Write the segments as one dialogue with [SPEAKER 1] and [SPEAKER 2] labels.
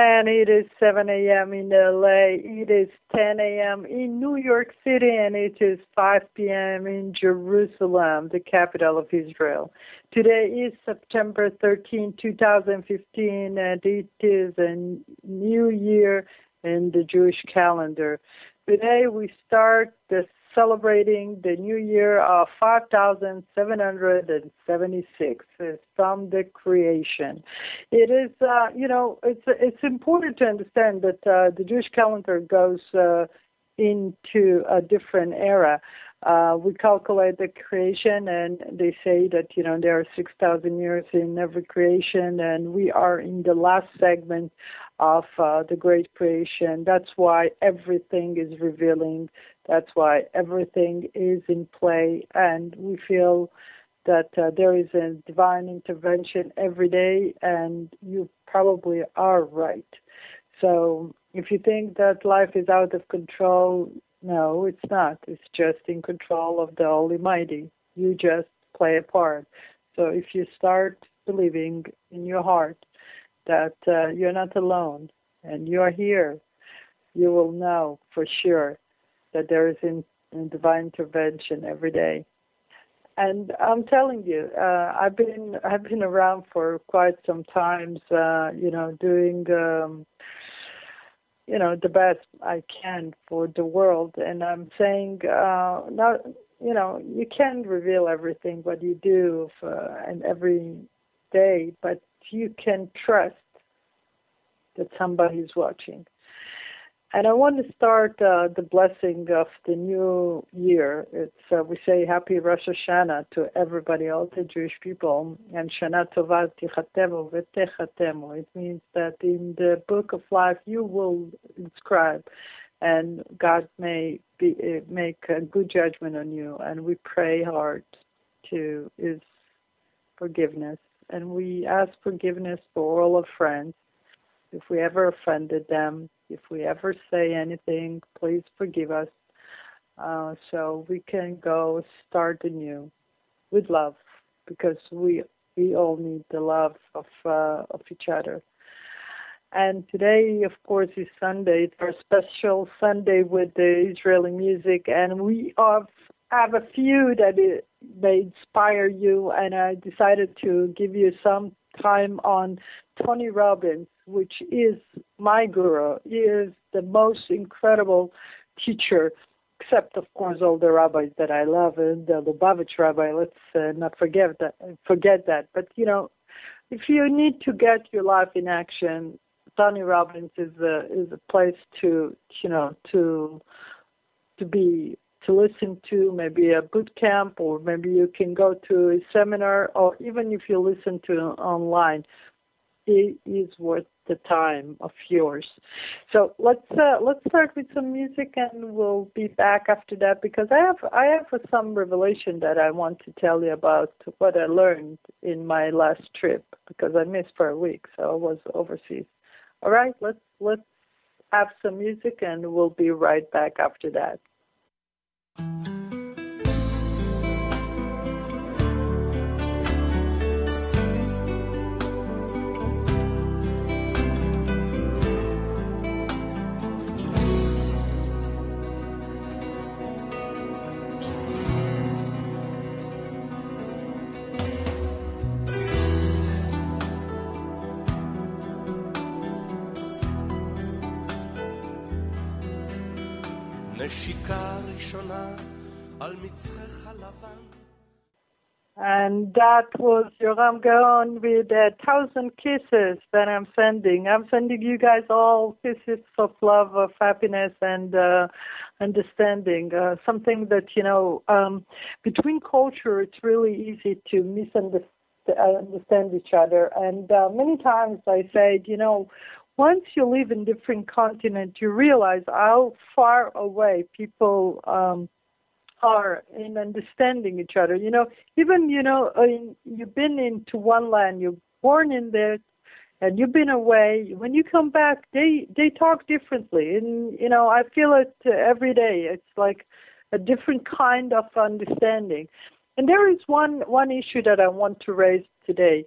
[SPEAKER 1] And it is 7 a.m. in LA. It is 10 a.m. in New York City, and it is 5 p.m. in Jerusalem, the capital of Israel. Today is September 13, 2015, and it is a new year in the Jewish calendar. Today we start celebrating the new year of 5,776 from the creation. It is, it's important to understand that the Jewish calendar goes into a different era. We calculate the creation, and they say that, there are 6,000 years in every creation, and we are in the last segment of the great creation. That's why everything is revealing. That's why everything is in play, and we feel that there is a divine intervention every day, and you probably are right. So if you think that life is out of control, no, it's not. It's just in control of the Almighty. You just play a part. So if you start believing in your heart that you're not alone and you're here, you will know for sure that there is a divine intervention every day. And I'm telling you, I've been around for quite some time, doing the best I can for the world. And I'm saying, you can't reveal everything what you do and every day, but you can trust that somebody is watching. And I want to start the blessing of the new year. It's we say Happy Rosh Hashanah to everybody, all the Jewish people, and Shana Tova Tichatemu V'Techatemu. It means that in the book of life you will inscribe, and God may make a good judgment on you. And we pray hard to His forgiveness, and we ask forgiveness for all our friends if we ever offended them. If we ever say anything, please forgive us, so we can go start anew with love, because we all need the love of each other. And today, of course, is Sunday. It's our special Sunday with the Israeli music, and we have a few that may inspire you. And I decided to give you some time on Tony Robbins, which is my guru. He is the most incredible teacher, except, of course, all the rabbis that I love, and the Lubavitch rabbi. Let's not forget that. But, if you need to get your life in action, Tony Robbins is a place to listen to, maybe a boot camp, or maybe you can go to a seminar, or even if you listen to online. It is worth the time of yours. So let's start with some music, and we'll be back after that, because I have some revelation that I want to tell you about what I learned in my last trip, because I missed for a week, so I was overseas. All right, let's have some music, and we'll be right back after that. And that was Yoram Gaon with 1,000 kisses that I'm sending. I'm sending you guys all kisses of love, of happiness, and understanding. Something that, between culture, it's really easy to misunderstand each other. And many times I say, once you live in different continents, you realize how far away people are in understanding each other. Even, you've been into one land, you're born in there, and you've been away. When you come back, they talk differently. And, I feel it every day. It's like a different kind of understanding. And there is one issue that I want to raise today.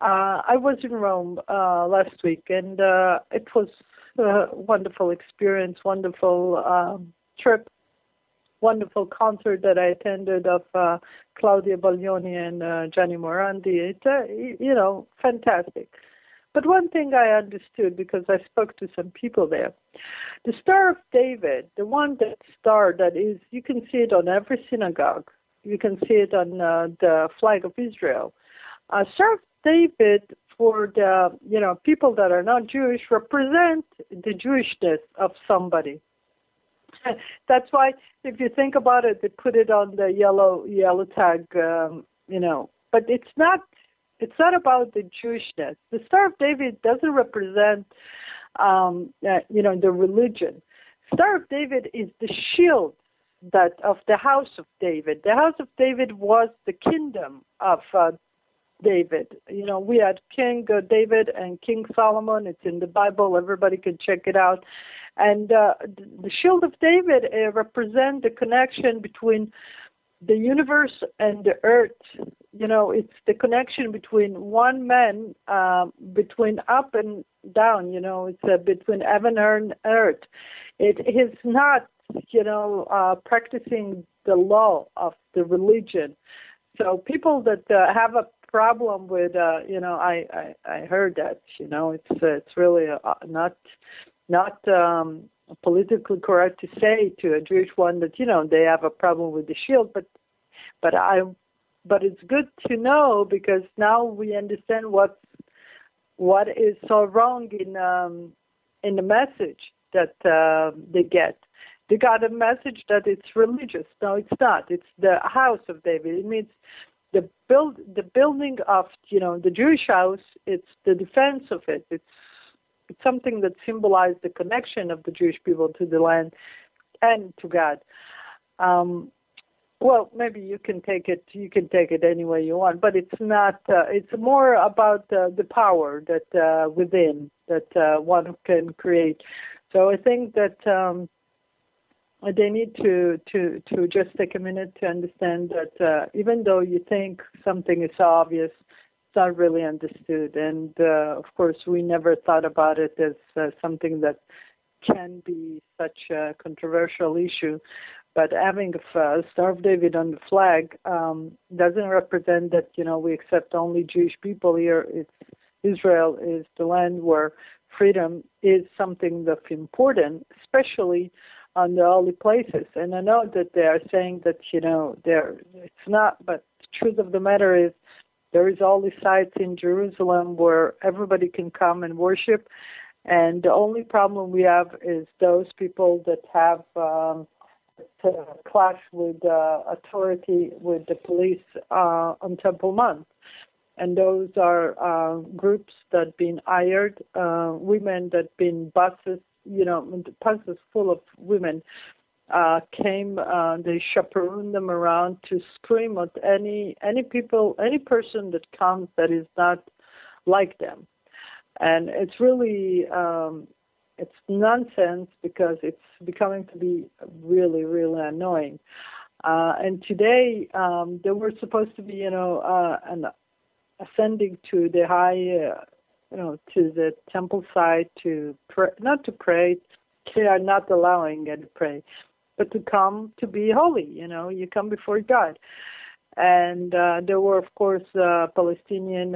[SPEAKER 1] I was in Rome last week, and it was a wonderful experience, wonderful trip, wonderful concert that I attended of Claudia Baglioni and Gianni Morandi. It's fantastic. But one thing I understood, because I spoke to some people there, the Star of David, the one that is, you can see it on every synagogue. You can see it on the flag of Israel. Star of David, for the people that are not Jewish, represent the Jewishness of somebody. That's why, if you think about it, they put it on the yellow tag, But it's not about the Jewishness. The Star of David doesn't represent, the religion. Star of David is the shield of the house of David. The house of David was the kingdom of David. We had King David and King Solomon. It's in the Bible. Everybody can check it out. And the shield of David represents the connection between the universe and the earth. It's the connection between one man, between up and down. It's between heaven and earth. It is not, practicing the law of the religion. So people that have a problem with, I heard that, it's really not politically correct to say to a Jewish one that they have a problem with the shield, but it's good to know, because now we understand what is so wrong in the message that they get. They got a message that it's religious. No, it's not. It's the house of David. It means the building of the Jewish house. It's the defense of it. It's something that symbolizes the connection of the Jewish people to the land and to God. Well, maybe you can take it. You can take it any way you want, but it's not. It's more about the power that within that one can create. So I think that they need to just take a minute to understand that even though you think something is obvious, it's not really understood. And of course, we never thought about it as something that can be such a controversial issue. But having a Star of David on the flag doesn't represent that we accept only Jewish people here. Israel is the land where freedom is something that's important, especially on the holy places. And I know that they are saying that it's not, but the truth of the matter is there is holy sites in Jerusalem where everybody can come and worship. And the only problem we have is those people that have to clash with authority, with the police on Temple Mount. And those are groups that been hired, women that been buses, buses full of women came, they chaperoned them around to scream at any person that comes that is not like them. And it's really, it's nonsense, because it's becoming to be really, really annoying. And today, they were supposed to be, an ascending to the high, to the temple side to pray, not to pray. They are not allowing you to pray, but to come to be holy. You come before God. And there were, of course, Palestinian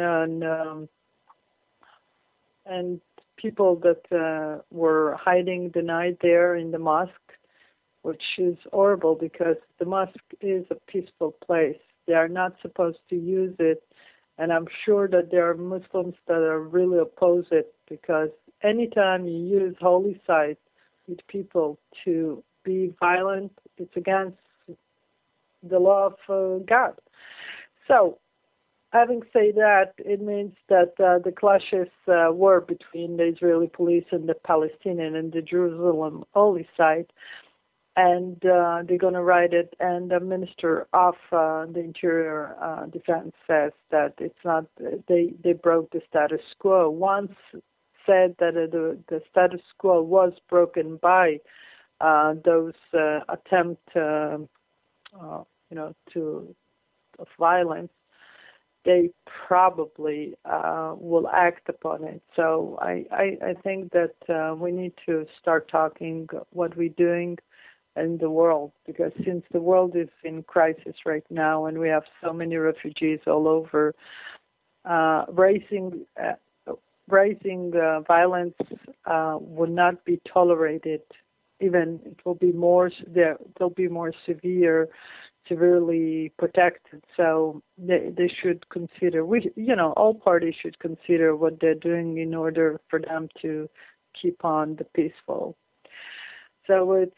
[SPEAKER 1] and people that were hiding the night there in the mosque, which is horrible, because the mosque is a peaceful place. They are not supposed to use it. And I'm sure that there are Muslims that are really oppose it, because anytime you use holy sites with people to be violent, it's against the law of God. So, having said that, it means that the clashes were between the Israeli police and the Palestinian and the Jerusalem holy site. And they're going to write it, and the Minister of the Interior Defense says that it's not, they broke the status quo. Once said that the status quo was broken by those attempt, of violence. they probably will act upon it. So I think that we need to start talking what we're doing in the world, because since the world is in crisis right now and we have so many refugees all over, raising violence would not be tolerated. Even it will be more, they'll be more severely protected. So they should consider, all parties should consider what they're doing in order for them to keep on the peaceful. So it's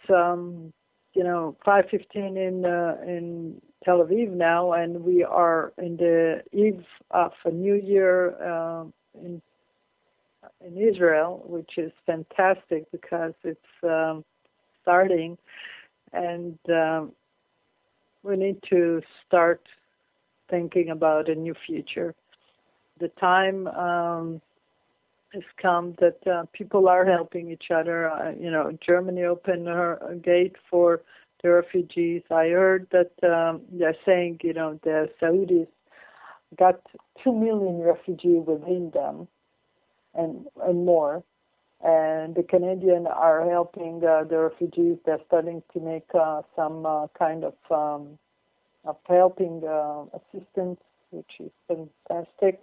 [SPEAKER 1] 5:15 in Tel Aviv now, and we are in the eve of a new year in Israel, which is fantastic because it's starting, and we need to start thinking about a new future. The time has come that people are helping each other. Germany opened her gate for the refugees. I heard that they're saying, the Saudis got 2 million refugees within them and more. And the Canadians are helping the refugees. They're starting to make some kind of helping assistance, which is fantastic.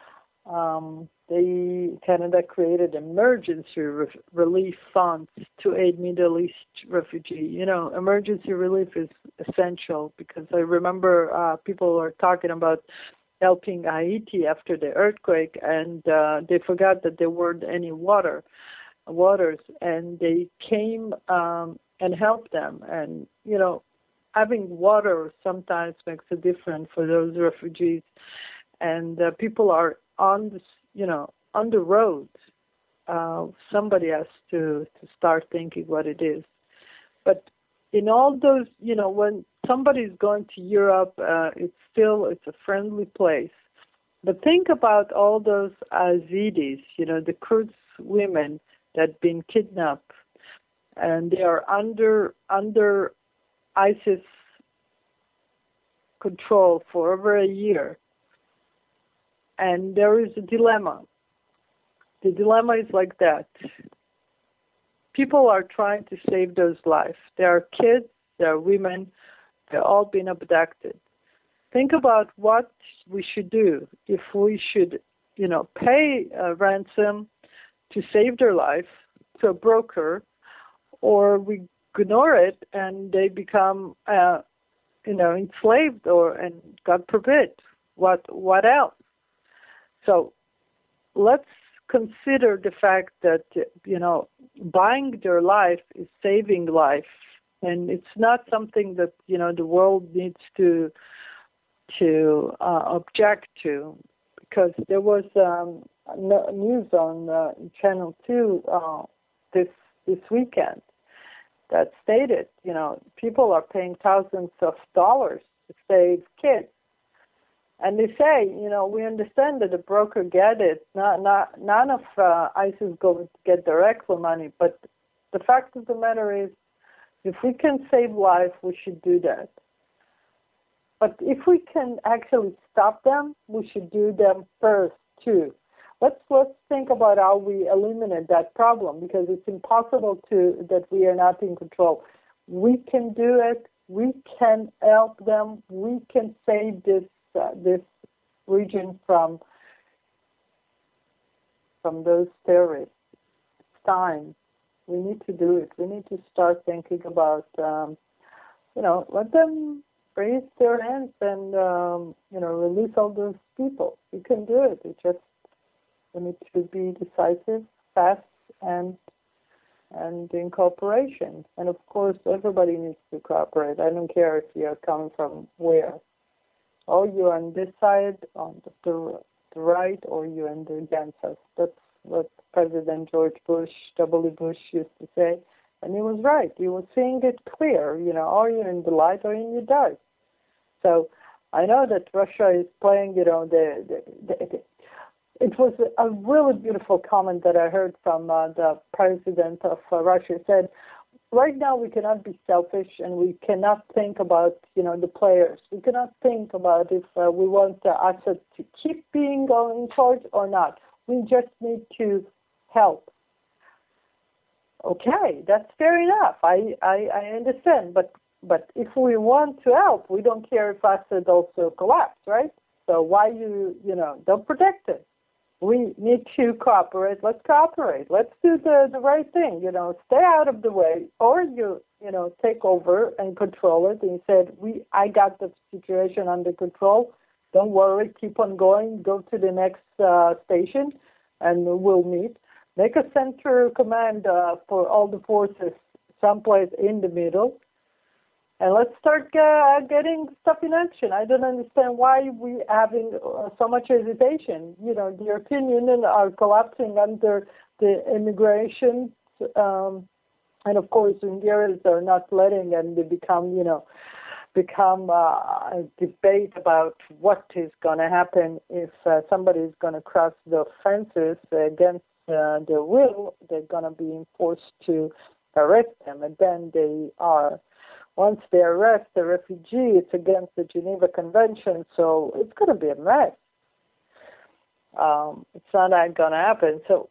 [SPEAKER 1] Canada created emergency relief funds to aid Middle East refugees. Emergency relief is essential because I remember people were talking about helping Haiti after the earthquake, and they forgot that there weren't any waters, and they came and helped them. And having water sometimes makes a difference for those refugees. And people are on the road. Somebody has to start thinking what it is. But in all those, when somebody's going to Europe, it's a friendly place. But think about all those Yazidis, the Kurds women that have been kidnapped, and they are under ISIS control for over a year. And there is a dilemma. The dilemma is like that. People are trying to save those lives. There are kids, there are women, they're all being abducted. Think about what we should do. If we should, pay a ransom to save their life to a broker, or we ignore it and they become, enslaved, and God forbid, what else? So let's consider the fact that, buying their life is saving life. And it's not something that, the world needs to object to, because there was news on Channel 2 this weekend that stated, people are paying thousands of dollars to save kids. And they say, we understand that the broker get it. None of ISIS go get directly money. But the fact of the matter is, if we can save life, we should do that. But if we can actually stop them, we should do them first too. Let's think about how we eliminate that problem, because it's impossible that we are not in control. We can do it. We can help them. We can save this region from those terrorists. It's time. We need to do it. We need to start thinking about, let them raise their hands and, release all those people. We can do it. We need to be decisive, fast, and in cooperation. And of course, everybody needs to cooperate. I don't care if you are coming from where. Or you're on this side, on the right, or you're on the against us. That's what President George W. Bush used to say. And he was right. He was seeing it clear, or you're in the light or in the dark. So I know that Russia is playing, it was a really beautiful comment that I heard from the president of Russia. He said, right now we cannot be selfish, and we cannot think about, the players. We cannot think about if we want Assad to keep being in charge or not. We just need to help. Okay, that's fair enough. I understand, but if we want to help, we don't care if Assad also collapse, right? So why don't protect it? We need to cooperate. Let's cooperate. Let's do the right thing. Stay out of the way, or take over and control it. And he said, I got the situation under control. Don't worry. Keep on going. Go to the next station, and we'll meet. Make a center command for all the forces someplace in the middle. And let's start getting stuff in action. I don't understand why we having so much hesitation. The European Union are collapsing under the immigration, and of course, Hungarians are not letting, and they become a debate about what is going to happen if somebody is going to cross the fences against their will. They're going to be forced to arrest them, and then they are. Once they arrest the refugee, it's against the Geneva Convention, so it's going to be a mess. It's not going to happen. So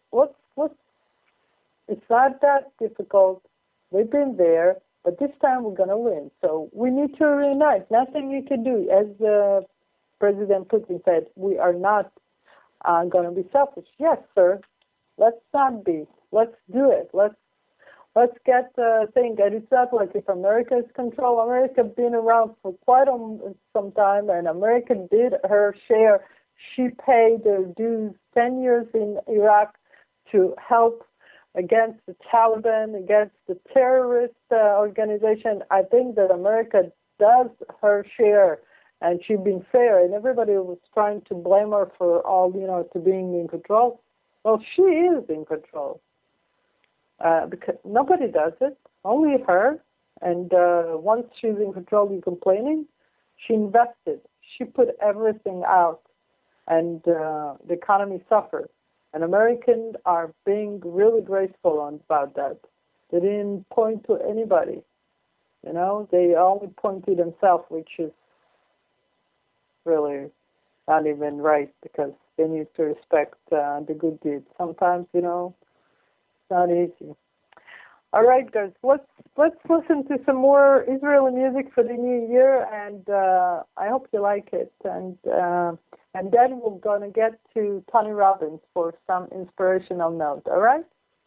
[SPEAKER 1] it's not that difficult. We've been there, but this time we're going to win. So we need to reunite. Nothing we can do. As President Putin said, we are not going to be selfish. Yes, sir. Let's not be. Let's do it. Let's get the thing. And it's not like if America is control. America has been around for quite some time, and America did her share. She paid her dues 10 years in Iraq to help against the Taliban, against the terrorist organization. I think that America does her share, and she's been fair, and everybody was trying to blame her for all, to being in control. Well, she is in control. Because nobody does it, only her. And once she's in control, you're complaining. She invested. She put everything out, and the economy suffered. And Americans are being really graceful about that. They didn't point to anybody. They only point to themselves, which is really not even right, because they need to respect the good deeds. Sometimes, not easy. All right, guys, let's listen to some more Israeli music for the new year, and I hope you like it. And then we're gonna get to Tony Robbins for some inspirational note. All right.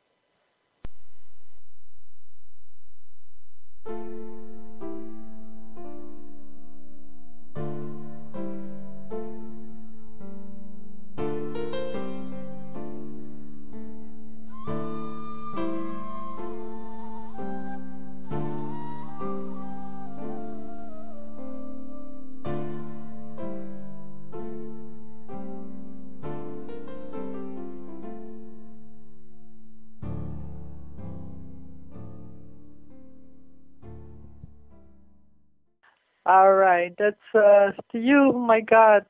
[SPEAKER 1] All right, that's to you, my God.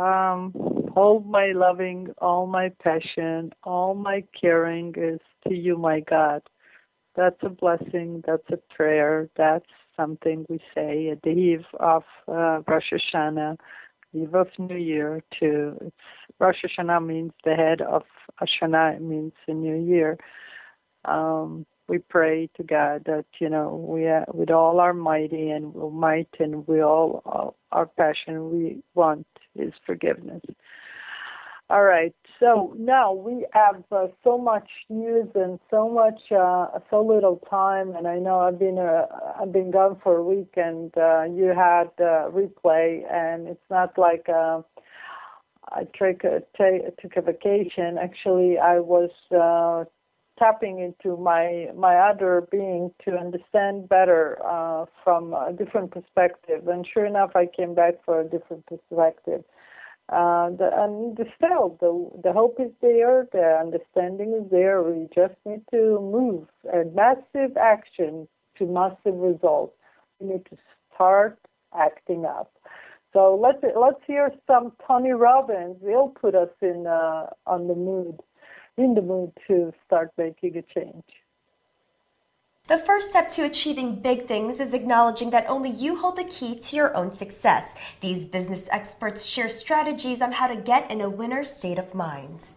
[SPEAKER 1] All my loving, all my passion, all my caring is to you, my God. That's a blessing. That's a prayer. That's something we say at the eve of Rosh Hashanah, eve of New Year. Rosh Hashanah means the head of Hashanah. It means the New Year. We pray to God that, we with all our mighty and might and will, our passion, we want His forgiveness. All right. So now we have so much news and so little time. And I know I've been gone for a week, and you had replay, and it's not like I took a vacation. Actually, I was tapping into my other being to understand better from a different perspective. And sure enough, I came back for a different perspective. The hope is there, the understanding is there. We just need to move a massive action to massive results. We need to start acting up. So let's hear some Tony Robbins. He'll put us in the mood to start making a change.
[SPEAKER 2] The first step to achieving big things is acknowledging that only you hold the key to your own success. These business experts share strategies on how to get in a winner's state of mind.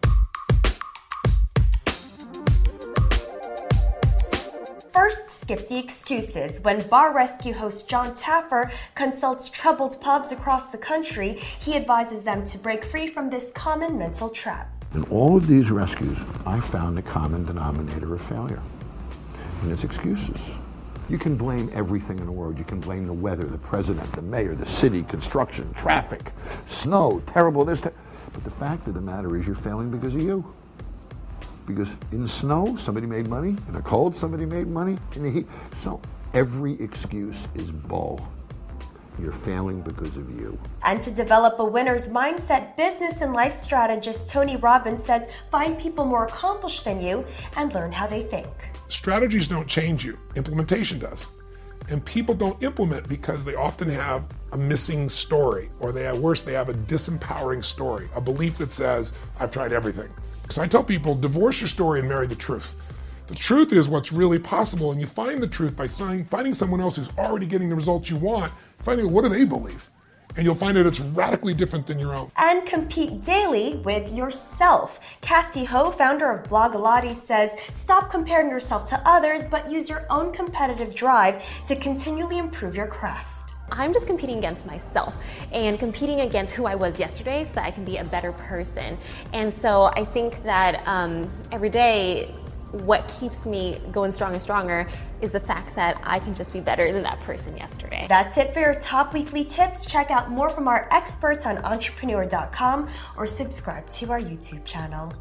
[SPEAKER 2] First, skip the excuses. When Bar Rescue host John Taffer consults troubled pubs across the country, he advises them to break free from this common mental trap.
[SPEAKER 3] In all of these rescues, I found a common denominator of failure, and it's excuses. You can blame everything in the world. You can blame the weather, the president, the mayor, the city, construction, traffic, snow, terrible this, but the fact of the matter is you're failing because of you. Because in the snow, somebody made money. In the cold, somebody made money. In the heat. So every excuse is bull. You're failing because of you.
[SPEAKER 2] And to develop a winner's mindset, business and life strategist Tony Robbins says find people more accomplished than you and learn how they think.
[SPEAKER 4] Strategies don't change you. Implementation does. And people don't implement because they often have a missing story, or they have a disempowering story, a belief that says, I've tried everything. So I tell people, divorce your story and marry the truth. The truth is what's really possible, and you find the truth by finding someone else who's already getting the results you want, finding out what do they believe. And you'll find that it's radically different than your own.
[SPEAKER 2] And compete daily with yourself. Cassie Ho, founder of Blogilates, says, stop comparing yourself to others, but use your own competitive drive to continually improve your craft.
[SPEAKER 5] I'm just competing against myself and competing against who I was yesterday so that I can be a better person. And so I think that every day, what keeps me going strong and stronger is the fact that I can just be better than that person yesterday.
[SPEAKER 2] That's it for your top weekly tips. Check out more from our experts on entrepreneur.com or subscribe to our YouTube channel.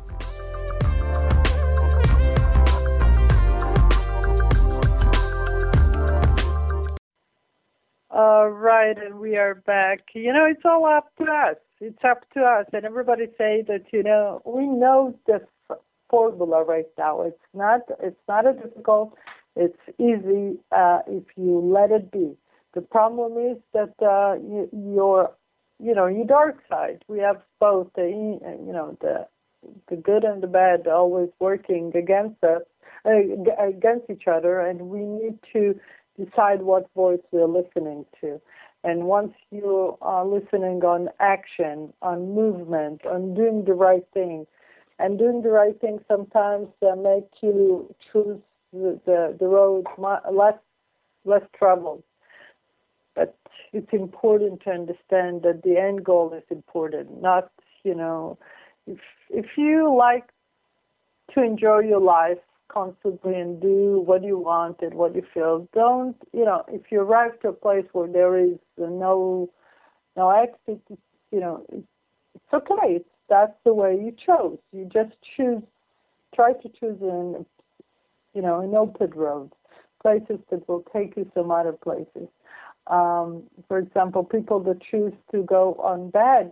[SPEAKER 1] Right, and we are back. It's all up to us. It's up to us. And everybody say that, we know the formula right now. It's not a difficult. It's easy if you let it be. The problem is that your dark side. We have both the good and the bad always working against us, against each other, and we need to decide what voice we're listening to. And once you are listening on action, on movement, on doing the right thing, and doing the right thing sometimes make you choose the road less traveled. But it's important to understand that the end goal is important. Not, if you like to enjoy your life constantly and do what you want and what you feel, don't, if you arrive to a place where there is no exit, it's okay. That's the way you chose. You just try to choose an open road, places that will take you some other places. For example, people that choose to go on bad,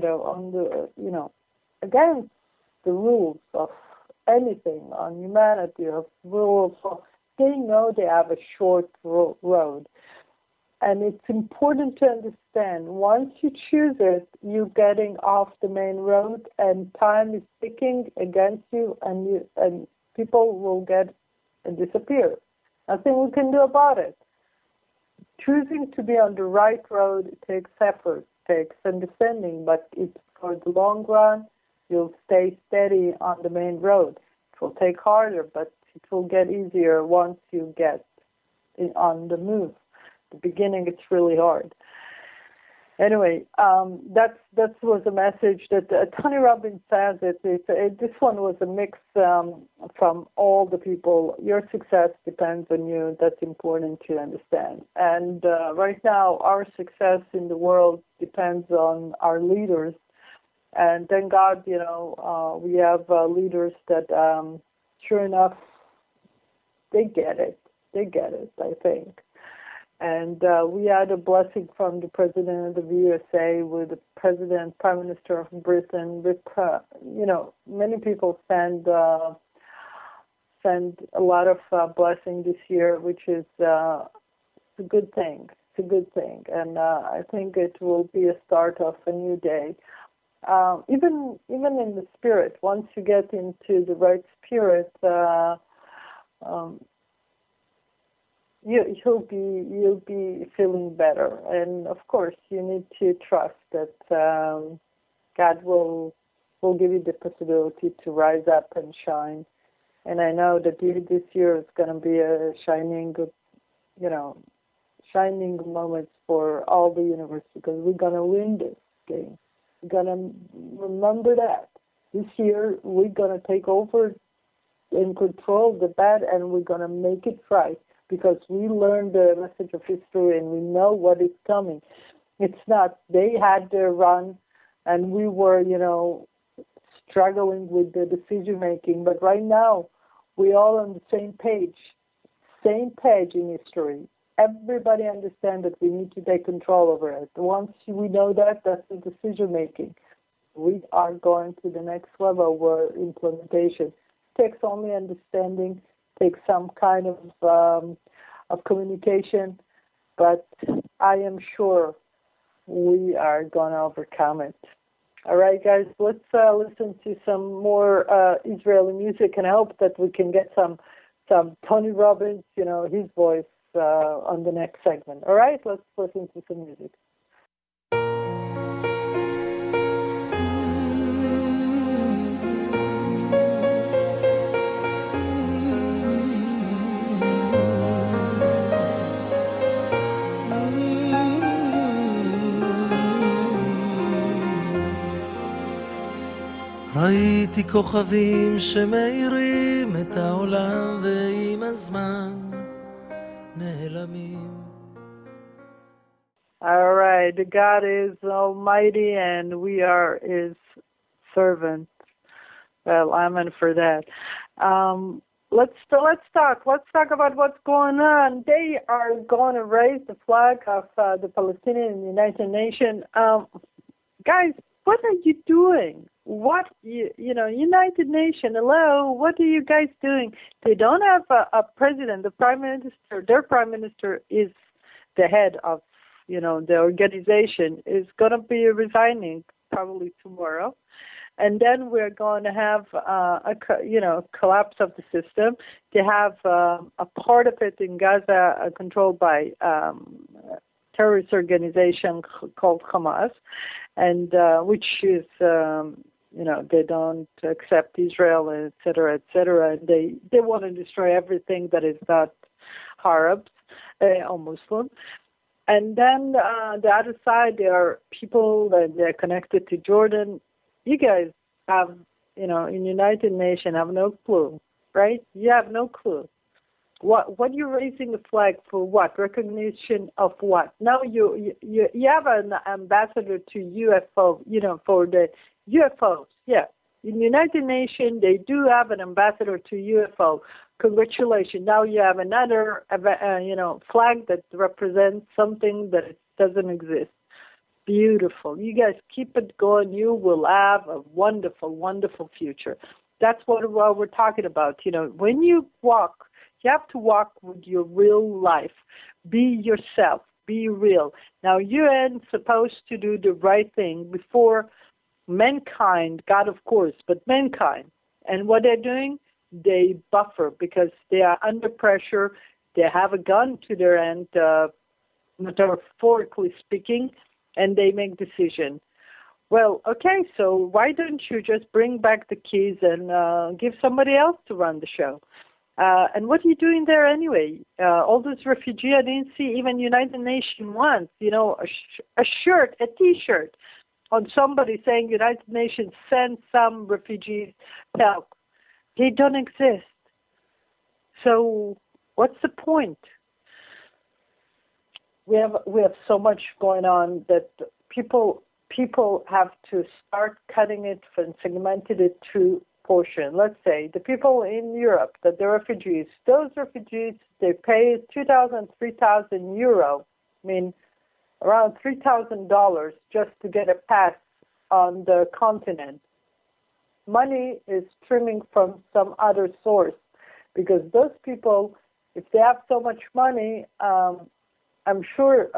[SPEAKER 1] against the rules of anything, on humanity, of rules, they know they have a short road. And it's important to understand, once you choose it, you're getting off the main road, and time is ticking against you, and people will get and disappear. Nothing we can do about it. Choosing to be on the right road takes effort, takes understanding, but it's for the long run. You'll stay steady on the main road. It will take harder, but it will get easier once you get on the move. The beginning, it's really hard. Anyway, that was a message that Tony Robbins says. This one was a mix from all the people. Your success depends on you. That's important to understand. And right now, our success in the world depends on our leaders. And thank God, we have leaders that, sure enough, they get it. I think. And we had a blessing from the President of the USA with the Prime Minister of Britain. With, many people send a lot of blessing this year, which is a good thing. It's a good thing. And I think it will be a start of a new day. Even in the spirit, once you get into the right spirit, you'll be feeling better. And of course, you need to trust that God will give you the possibility to rise up and shine. And I know that this year is going to be a shining moments for all the universe, because we're going to win this game. We're going to remember that. This year, we're going to take over and control the bad, and we're going to make it right, because we learned the message of history and we know what is coming. It's not, they had their run and we were, struggling with the decision making, but right now, we're all on the same page in history. Everybody understands that we need to take control over it. Once we know that, that's the decision making. We are going to the next level where implementation takes only understanding, takes some kind of communication, but I am sure we are going to overcome it. All right, guys, let's listen to some more Israeli music, and I hope that we can get some Tony Robbins, his voice on the next segment. All right, let's listen to some music.
[SPEAKER 6] ראיתי כוכבים שמאירים את העולם ועם הזמן נעלמים.
[SPEAKER 1] All right, God is almighty and we are his servants. Well, amen for that. Let's talk about what's going on. They are going to raise the flag of the Palestinian United Nations. Guys, what are you doing? What, United Nations, hello, what are you guys doing? They don't have a president, the prime minister. Their prime minister is the head of, the organization, is going to be resigning probably tomorrow. And then we're going to have a collapse of the system. They have a part of it in Gaza controlled by terrorist organization called Hamas, and which is, they don't accept Israel, et cetera, and they want to destroy everything that is not Arabs or Muslim. And then the other side, there are people that they're connected to Jordan. You guys have, in United Nations, have no clue, right? You have no clue. What you're raising the flag for? What recognition of what? Now you have an ambassador to UFO, for the UFOs. Yeah, in United Nations they do have an ambassador to UFO. Congratulations! Now you have another, flag that represents something that doesn't exist. Beautiful. You guys keep it going. You will have a wonderful, wonderful future. That's what we're talking about. When you walk, you have to walk with your real life. Be yourself. Be real. Now, you ain't supposed to do the right thing before mankind, God of course, but mankind. And what they're doing, they buffer because they are under pressure. They have a gun to their end, metaphorically speaking, and they make decisions. Well, okay, so why don't you just bring back the keys and give somebody else to run the show? And what are you doing there anyway? All those refugees, I didn't see even United Nations once, a shirt, a T-shirt on somebody saying United Nations send some refugees help. They don't exist. So what's the point? We have so much going on that people have to start cutting it and segmenting it to portion. Let's say the people in Europe, that the refugees, those refugees, they pay 2,000, 3,000 euro, around $3,000 just to get a pass on the continent. Money is streaming from some other source because those people, if they have so much money, I'm sure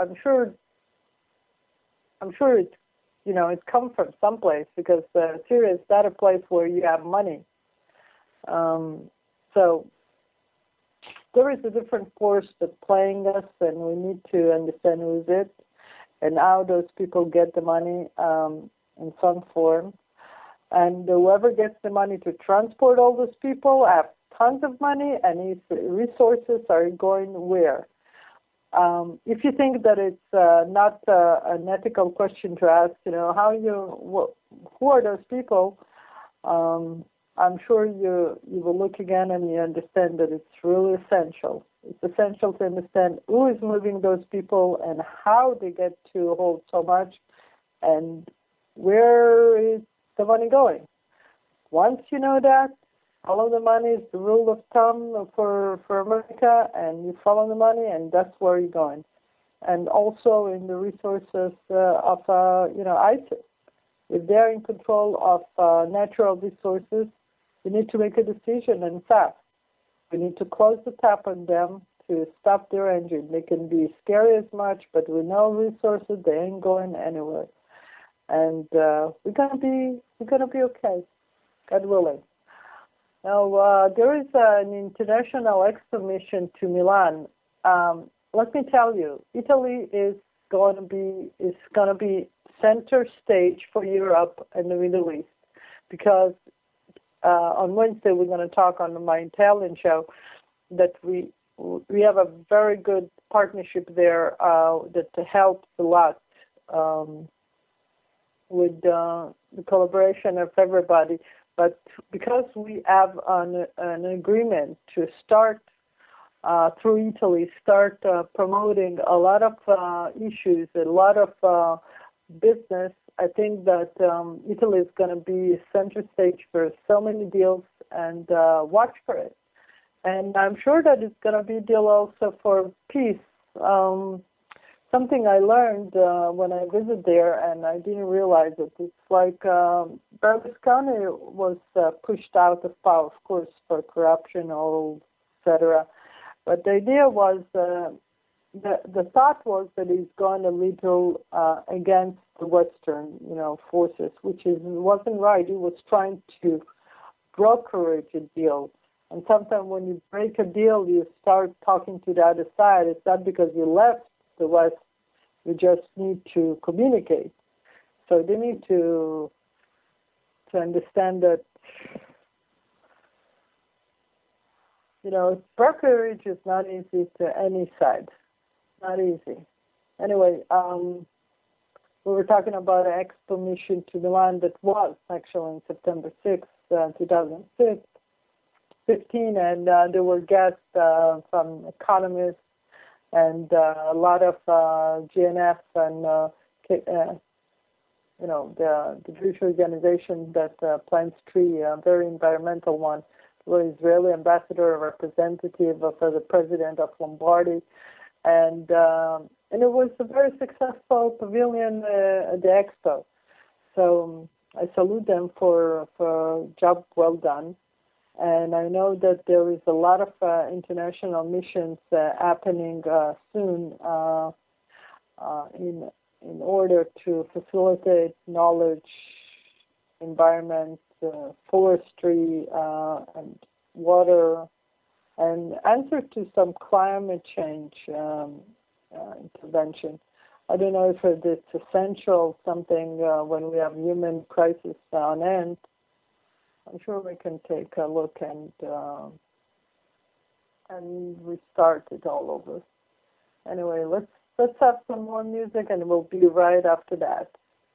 [SPEAKER 1] it, it comes from someplace because Syria is not a place where you have money. So there is a different force that's playing us, and we need to understand who's it and how those people get the money in some form. And whoever gets the money to transport all those people have tons of money, and if resources are going where? If you think that it's not an ethical question to ask, who are those people? I'm sure you will look again and you understand that it's really essential. It's essential to understand who is moving those people and how they get to hold so much, and where is the money going. Once you know that, follow the money is the rule of thumb for America, and you follow the money, and that's where you're going. And also in the resources of ISIS. If they're in control of natural resources, we need to make a decision, and fast. We need to close the tap on them to stop their engine. They can be scary as much, but with no resources, they ain't going anywhere. And we're gonna be okay, God willing. Now there is an international expo mission to Milan. Let me tell you, Italy is gonna be center stage for Europe and the Middle East, because on Wednesday we're going to talk on my Italian show that we have a very good partnership there that helps a lot with the collaboration of everybody. But because we have an agreement to start through Italy, promoting a lot of issues, a lot of business, I think that Italy is going to be center stage for so many deals, and watch for it. And I'm sure that it's going to be a deal also for peace. Something I learned when I visited there, and I didn't realize it. It's like Berlusconi was pushed out of power, of course, for corruption, etc. But the idea was, the thought was that he's going a little against the Western, forces, which wasn't right. He was trying to brokerage a deal. And sometimes when you break a deal, you start talking to the other side. It's not because you left the West. You just need to communicate. So they need to understand that, brokerage is not easy to any side. Not easy. Anyway, we were talking about an expo mission to Milan that was actually on September 6th, 2015, and there were guests from economists and a lot of GNF and the Jewish organization that plants tree, a very environmental one. The Israeli ambassador, a representative of the president of Lombardy. And it was a very successful pavilion at the expo. So I salute them for a job well done. And I know that there is a lot of international missions happening soon in order to facilitate knowledge, environment, forestry, and water, and answer to some climate change intervention. I don't know if it's essential, something when we have human crisis on end. I'm sure we can take a look and restart it all over. Anyway, let's have some more music, and we'll be right after that.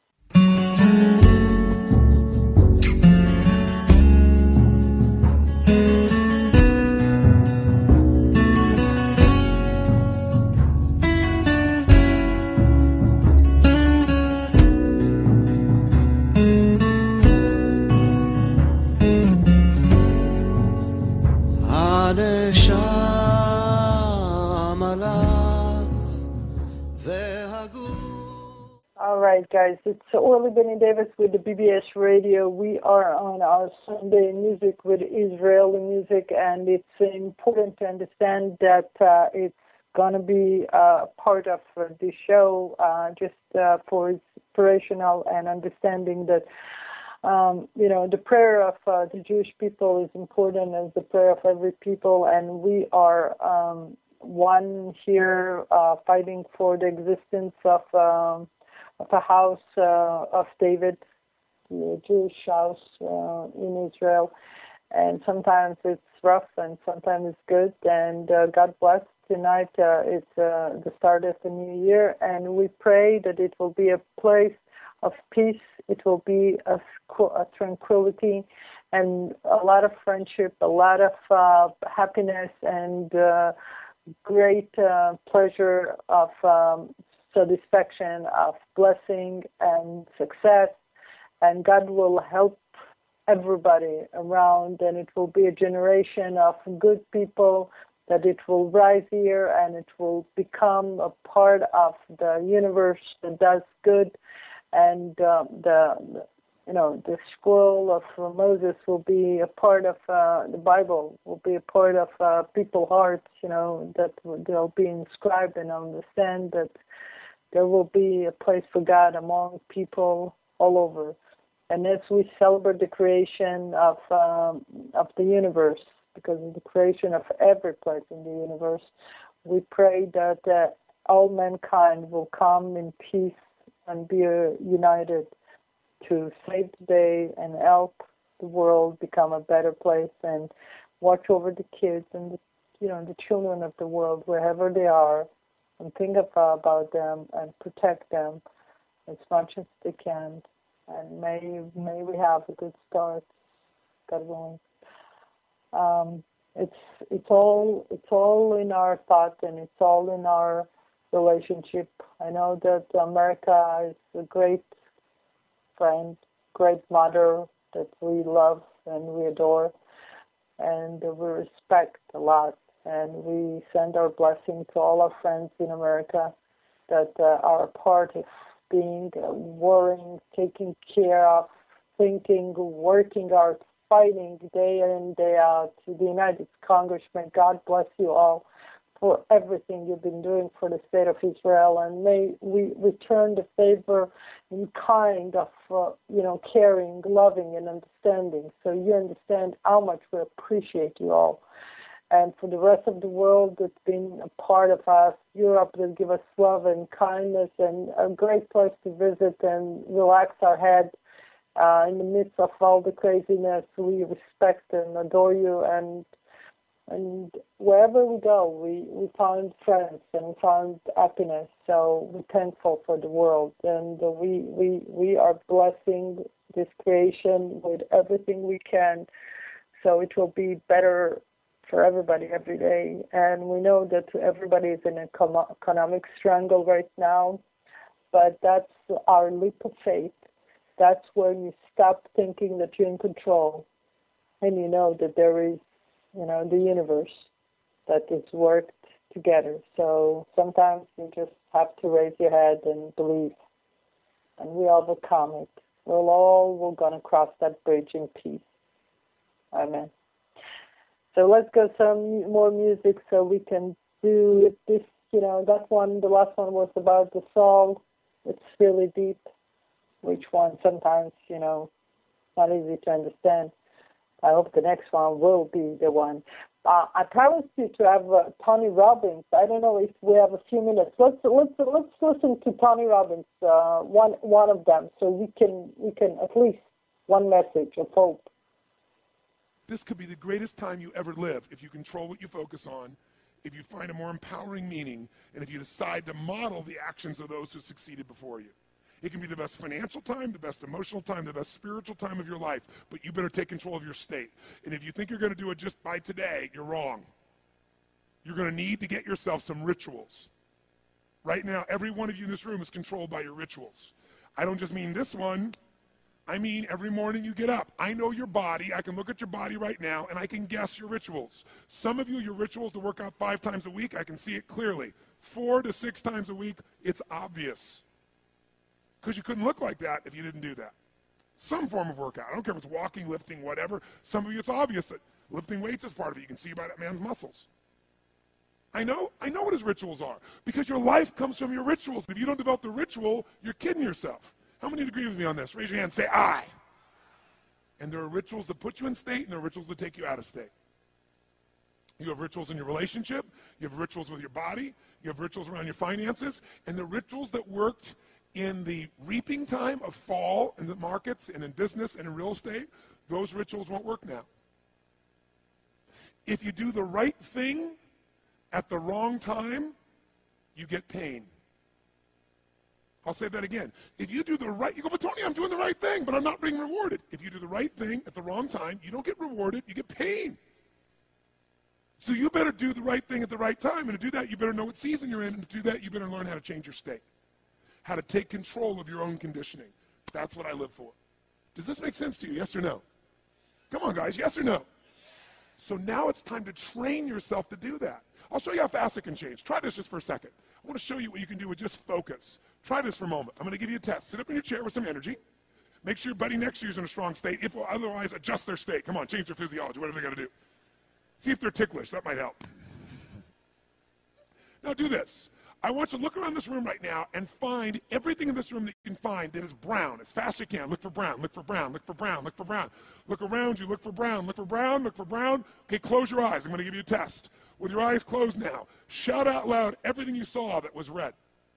[SPEAKER 1] All right, guys, it's Orly Benny Davis with the BBS Radio. We are on our Sunday music with Israeli music, and it's important to understand that it's going to be part of the show just for inspirational and understanding that The prayer of the Jewish people is important as the prayer of every people, and we are one here fighting for the existence of a house of David, the Jewish house in Israel. And sometimes it's rough and sometimes it's good. And God bless. Tonight it's the start of the new year, and we pray that it will be a place of peace. It will be a tranquility and a lot of friendship, a lot of happiness, and great pleasure of satisfaction, of blessing and success. And God will help everybody around, and it will be a generation of good people, that it will rise here and it will become a part of the universe that does good. And the scroll of Moses will be a part of the Bible, will be a part of people's hearts, that they'll be inscribed and understand that there will be a place for God among people all over. And as we celebrate the creation of the universe, because of the creation of every place in the universe, we pray that all mankind will come in peace and be united to save the day and help the world become a better place, and watch over the kids and the children of the world wherever they are, and think about them and protect them as much as they can. And may we have a good start, God willing. It's all in our thought, and it's all in our relationship. I know that America is a great friend, great mother that we love and we adore, and we respect a lot. And we send our blessing to all our friends in America that are a part of being, worrying, taking care of, thinking, working hard, fighting day in and day out. To the United Congress, may God bless you all for everything you've been doing for the state of Israel, and may we return the favor in kind of, caring, loving, and understanding. So you understand how much we appreciate you all. And for the rest of the world that's been a part of us, Europe, that give us love and kindness and a great place to visit and relax our head in the midst of all the craziness. We respect and adore you, and wherever we go, we find friends and we find happiness. So we're thankful for the world, and we are blessing this creation with everything we can, so it will be better for everybody every day. And we know that everybody is in an economic struggle right now, but that's our leap of faith. That's when you stop thinking that you're in control, and you know that there is, the universe that is worked together. So sometimes you just have to raise your head and believe, and we overcome it. We're going to cross that bridge in peace. Amen. So let's go some more music so we can do this. That one, the last one was about the soul. It's really deep. Which one sometimes, not easy to understand. I hope the next one will be the one. I promised you to have Tony Robbins. I don't know if we have a few minutes. Let's listen to Tony Robbins, one of them, so we can at least one message of hope.
[SPEAKER 4] This could be the greatest time you ever live if you control what you focus on, if you find a more empowering meaning, and if you decide to model the actions of those who succeeded before you. It can be the best financial time, the best emotional time, the best spiritual time of your life, but you better take control of your state. And if you think you're going to do it just by today, you're wrong. You're going to need to get yourself some rituals. Right now, every one of you in this room is controlled by your rituals. I don't just mean this one. I mean every morning you get up. I know your body. I can look at your body right now, and I can guess your rituals. Some of you, your rituals to work out 5 times a week, I can see it clearly. 4 to 6 times a week, it's obvious. Because you couldn't look like that if you didn't do that. Some form of workout. I don't care if it's walking, lifting, whatever. Some of you, it's obvious that lifting weights is part of it. You can see by that man's muscles. I know what his rituals are. Because your life comes from your rituals. If you don't develop the ritual, you're kidding yourself. How many agree with me on this? Raise your hand and say, I. And there are rituals that put you in state, and there are rituals that take you out of state. You have rituals in your relationship, you have rituals with your body, you have rituals around your finances, and the rituals that worked in the reaping time of fall in the markets and in business and in real estate, those rituals won't work now. If you do the right thing at the wrong time, you get pain. I'll say that again. If you do the right, you go, but Tony, I'm doing the right thing, but I'm not being rewarded. If you do the right thing at the wrong time, you don't get rewarded, you get pain. So you better do the right thing at the right time. And to do that, you better know what season you're in. And to do that, you better learn how to change your state, how to take control of your own conditioning. That's what I live for. Does this make sense to you? Yes or no? Come on, guys. Yes or no? So now it's time to train yourself to do that. I'll show you how fast it can change. Try this just for a second. I want to show you what you can do with just focus. Try this for a moment. I'm going to give you a test. Sit up in your chair with some energy. Make sure your buddy next to you is in a strong state. If otherwise, adjust their state. Come on, change their physiology, whatever they got to do. See if they're ticklish. That might help. Now do this. I want you to look around this room right now and find everything in this room that you can find that is brown as fast as you can. Look for brown, look for brown, look for brown, look for brown. Look around you, look for brown, look for brown, look for brown. Okay, close your eyes. I'm going to give you a test. With your eyes closed now, shout out loud everything you saw that was red.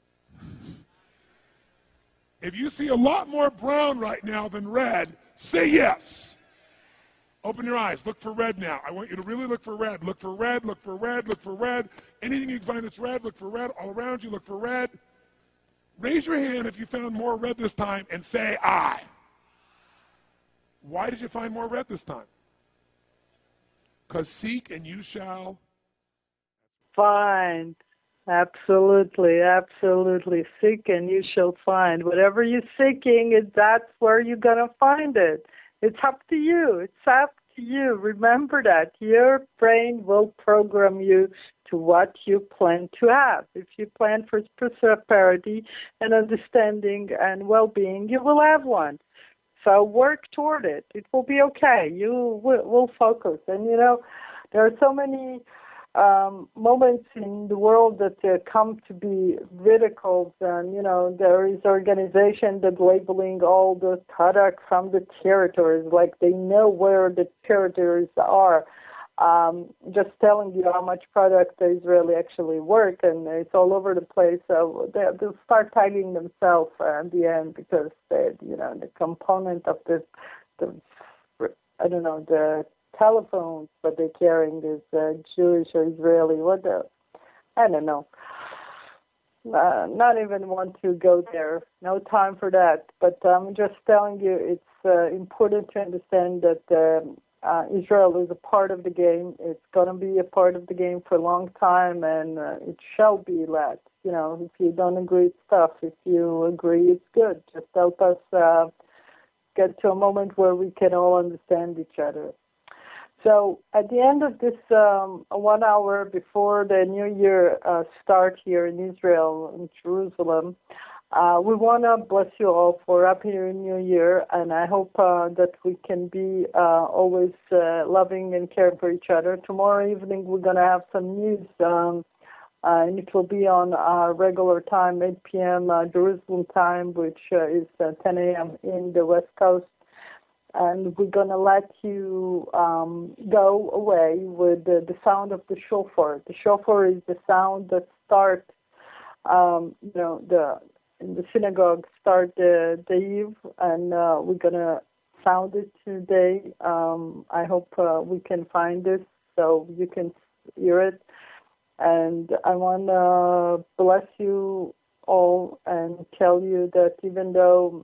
[SPEAKER 4] If you see a lot more brown right now than red, say yes. Open your eyes. Look for red now. I want you to really look for red. Look for red, look for red, look for red. Anything you can find that's red, look for red. All around you, look for red. Raise your hand if you found more red this time and say I. Why did you find more red this time? Because seek and you shall
[SPEAKER 1] find. Absolutely, absolutely. Seek and you shall find. Whatever you're seeking, that's where you're going to find it. It's up to you. It's up to you. Remember that. Your brain will program you to what you plan to have. If you plan for prosperity and understanding and well-being, you will have one. So work toward it. It will be okay. You will focus. And, there are so many moments in the world that come to be ridiculed, and there is organization that labeling all the product from the territories, like they know where the territories are, just telling you how much product the Israeli actually work, and it's all over the place. So they'll start tagging themselves at the end because the component of the telephones that they're carrying is Jewish or Israeli. I don't know. Not even want to go there. No time for that. But I'm just telling you, it's important to understand that Israel is a part of the game. It's going to be a part of the game for a long time, and it shall be that. If you don't agree, it's tough. If you agree, it's good. Just help us get to a moment where we can all understand each other. So at the end of this 1 hour before the New Year start here in Israel, in Jerusalem, we want to bless you all for Happy New Year, and I hope that we can be always loving and caring for each other. Tomorrow evening we're going to have some news, and it will be on our regular time, 8 p.m. Jerusalem time, which is 10 a.m. in the West Coast. And we're going to let you go away with the sound of the shofar. The shofar is the sound that starts, in the synagogue, start the eve, and we're going to sound it today. I hope we can find this so you can hear it. And I want to bless you all and tell you that even though,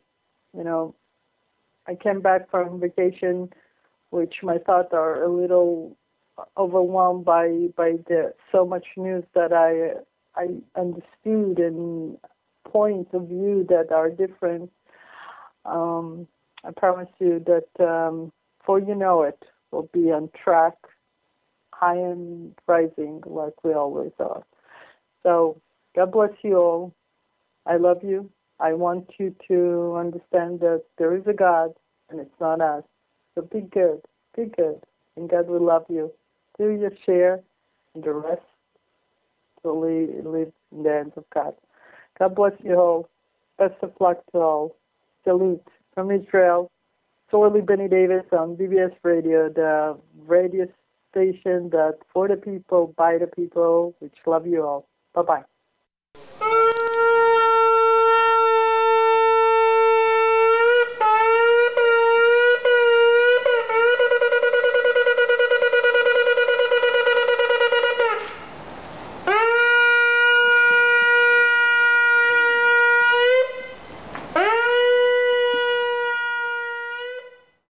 [SPEAKER 1] I came back from vacation, which my thoughts are a little overwhelmed by the so much news that I understood and points of view that are different. I promise you that before you know it, we'll be on track, high and rising like we always are. So God bless you all. I love you. I want you to understand that there is a God, and it's not us. So be good, and God will love you. Do your share, and the rest will live in the hands of God. God bless you all. Best of luck to all. Salute from Israel. Sorley Benny Davis on BBS Radio, the radio station that for the people, by the people, which love you all. Bye-bye.